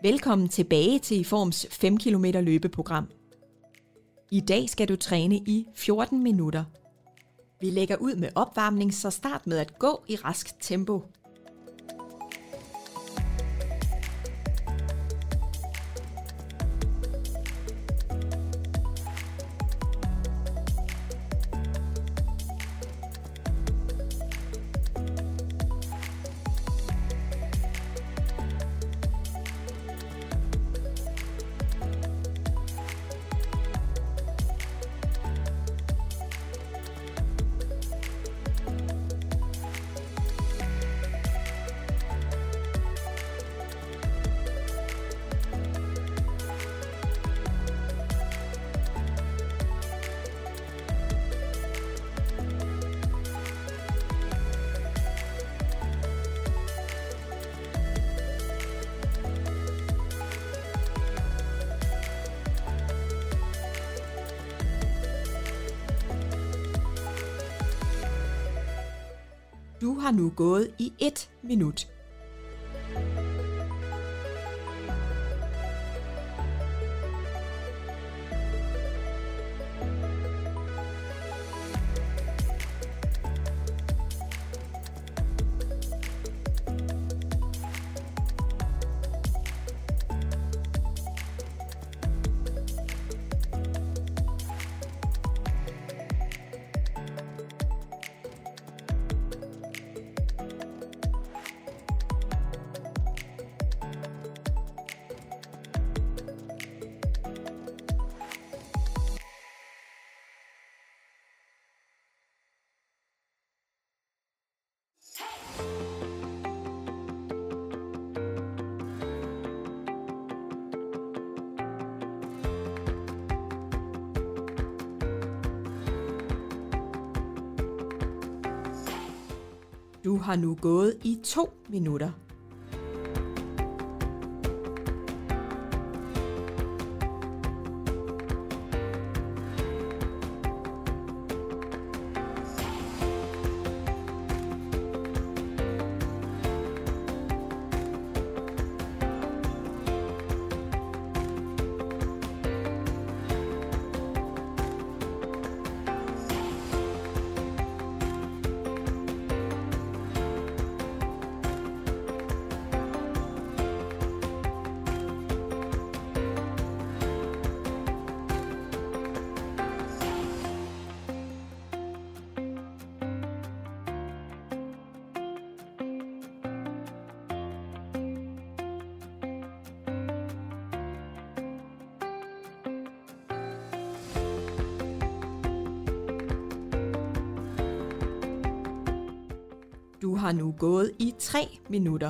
Velkommen tilbage til IFORMs 5 km løbeprogram. I dag skal du træne i 14 minutter. Vi lægger ud med opvarmning, så start med at gå i rask tempo. Du har nu gået i 1 minut. Du har nu gået i 2 minutter. Du har nu gået i 3 minutter.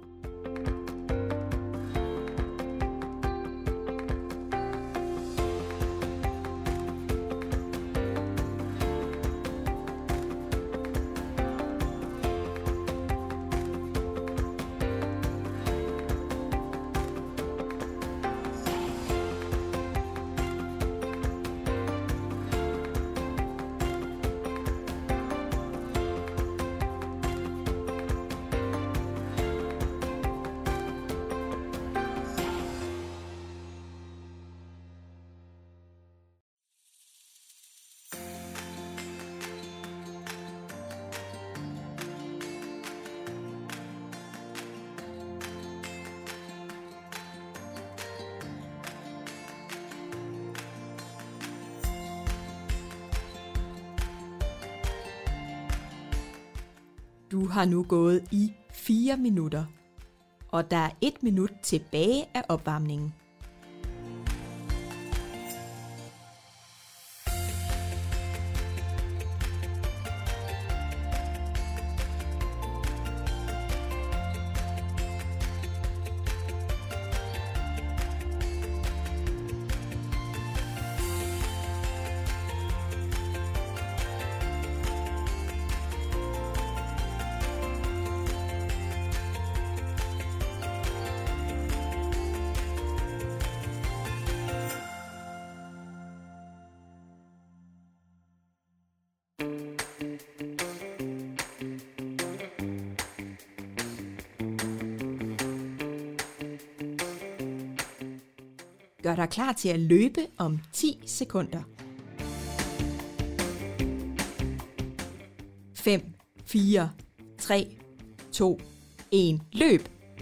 Du har nu gået i 4 minutter, og der er 1 minut tilbage af opvarmningen. Gør dig klar til at løbe om 10 sekunder. 5, 4, 3, 2, 1. Løb!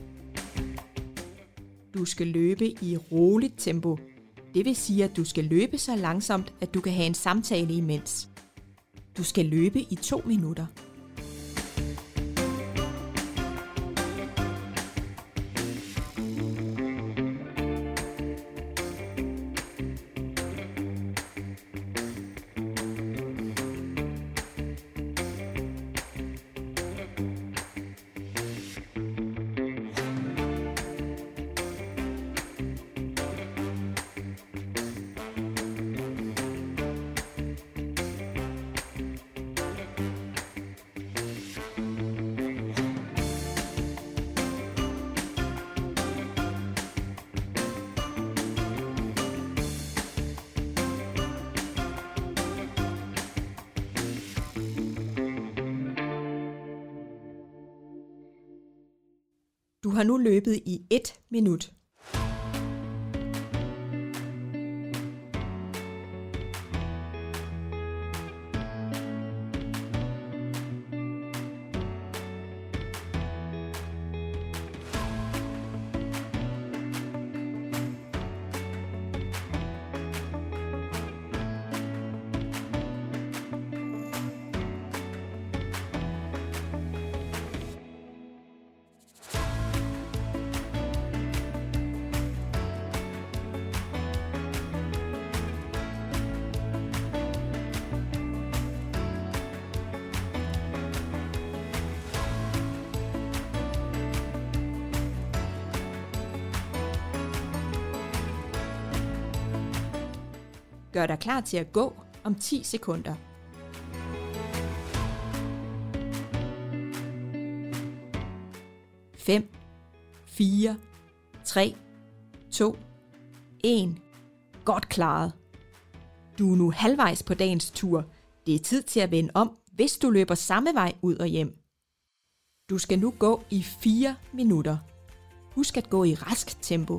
Du skal løbe i roligt tempo. Det vil sige, at du skal løbe så langsomt, at du kan have en samtale imens. Du skal løbe i 2 minutter. Du har nu løbet i 1 minut. Gør dig klar til at gå om 10 sekunder. 5, 4, 3, 2, 1. Godt klaret. Du er nu halvvejs på dagens tur. Det er tid til at vende om, hvis du løber samme vej ud og hjem. Du skal nu gå i 4 minutter. Husk at gå i rask tempo.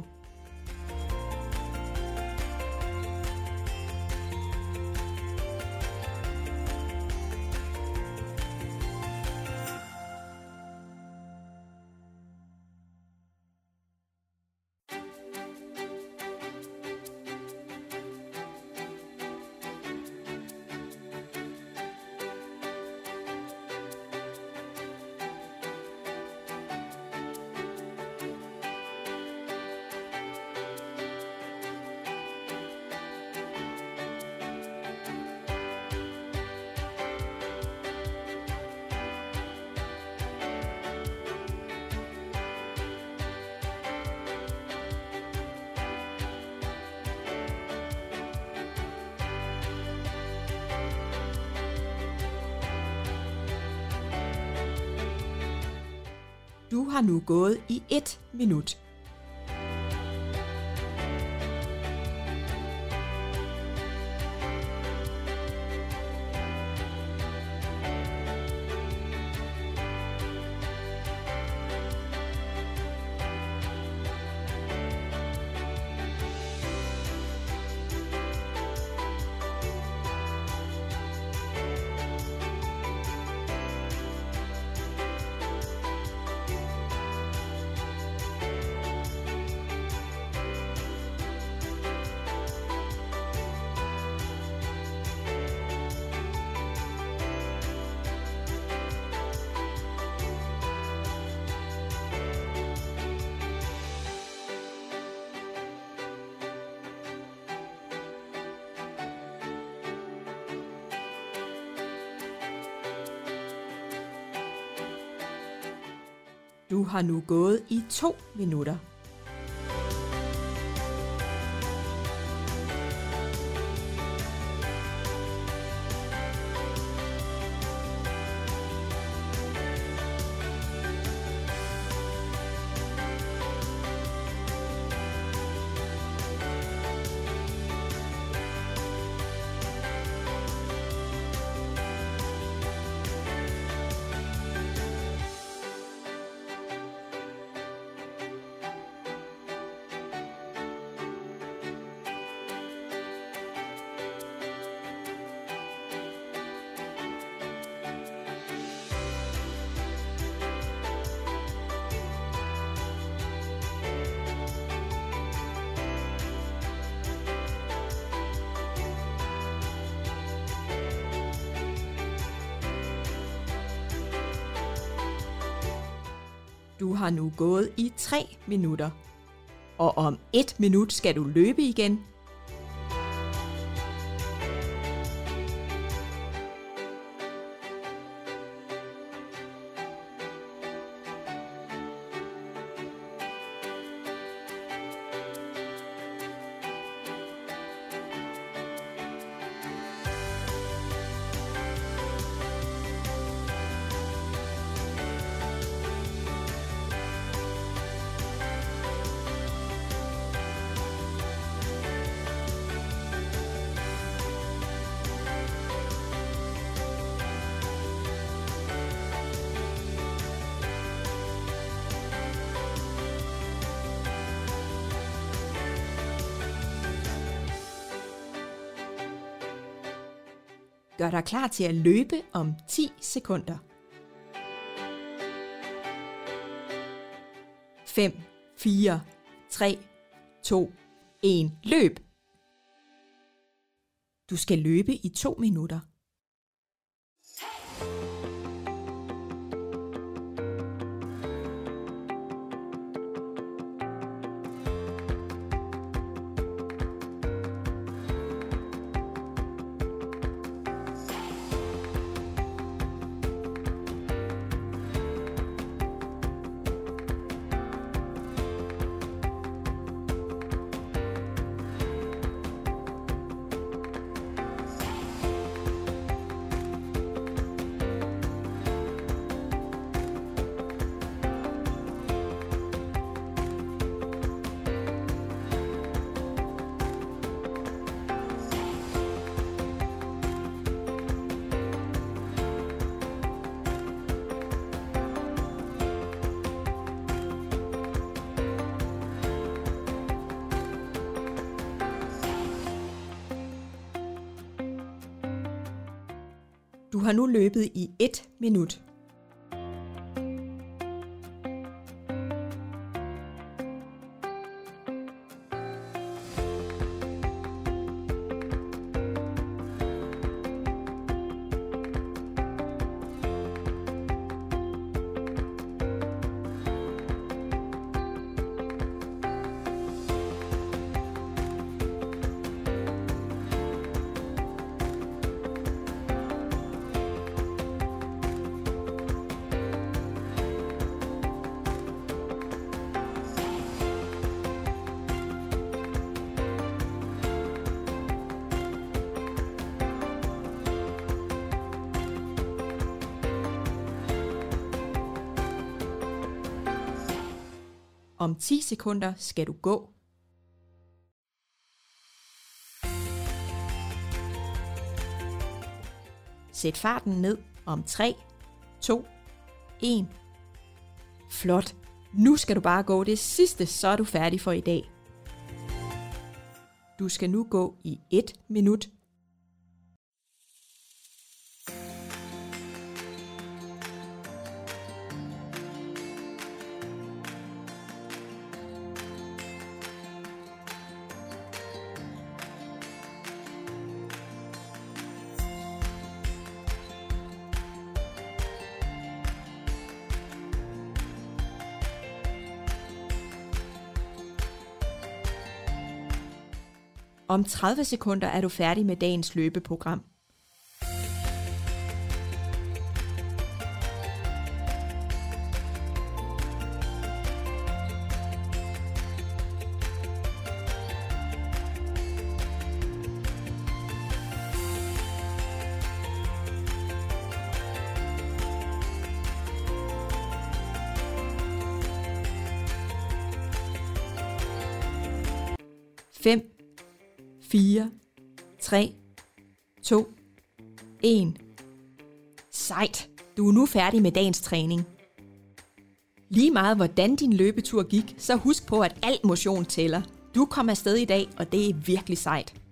Du har nu gået i 1 minut. Du har nu gået i 2 minutter. Du har nu gået i 3 minutter. Og om 1 minut skal du løbe igen. Gør dig klar til at løbe om 10 sekunder. 5, 4, 3, 2, 1. Løb! Du skal løbe i 2 minutter. Du har nu løbet i 1 minut. Om 10 sekunder skal du gå. Sæt farten ned om 3, 2, 1. Flot. Nu skal du bare gå det sidste, så er du færdig for i dag. Du skal nu gå i 1 minut. Om 30 sekunder er du færdig med dagens løbeprogram. Fem, 4, 3, 2, 1. Sejt! Du er nu færdig med dagens træning. Lige meget hvordan din løbetur gik, så husk på, at al motion tæller. Du kom afsted i dag, og det er virkelig sejt.